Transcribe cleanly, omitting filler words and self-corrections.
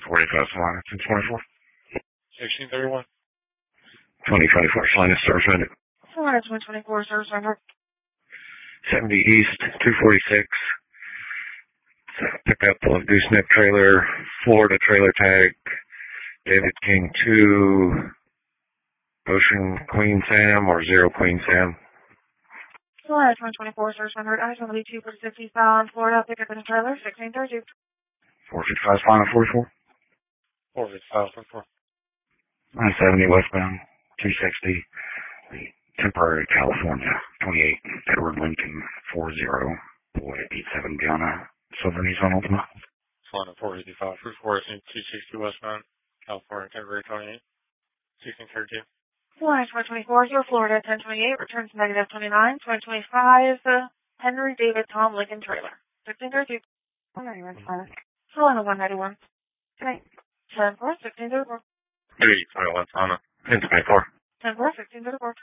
45 Solana 1024. 1631. 2024 Solana service rendered. Solana 2024 service rendered. 70 East 246. Pick up of Gooseneck trailer, Florida trailer tag, David King 2, Ocean Queen Sam or Zero Queen Sam. Solana 2024 service rendered. I-72 for 60 bound Florida. Pick up in a trailer 1632. 455 Solana 44. 455. 970 westbound 260. Temporary California 28 Edward Lincoln 40 Boy 87 Guyana. Silver Nissan Ultima. Solana 455. 260 westbound California, Temporary 28. 1632. Solana 2024 your Florida 1028 returns negative 29. 2025 Henry David Tom Lincoln trailer 1632. 191 Solana 191. Okay. 10-4 1634. 321 Solana. 1024. 10-4 1634.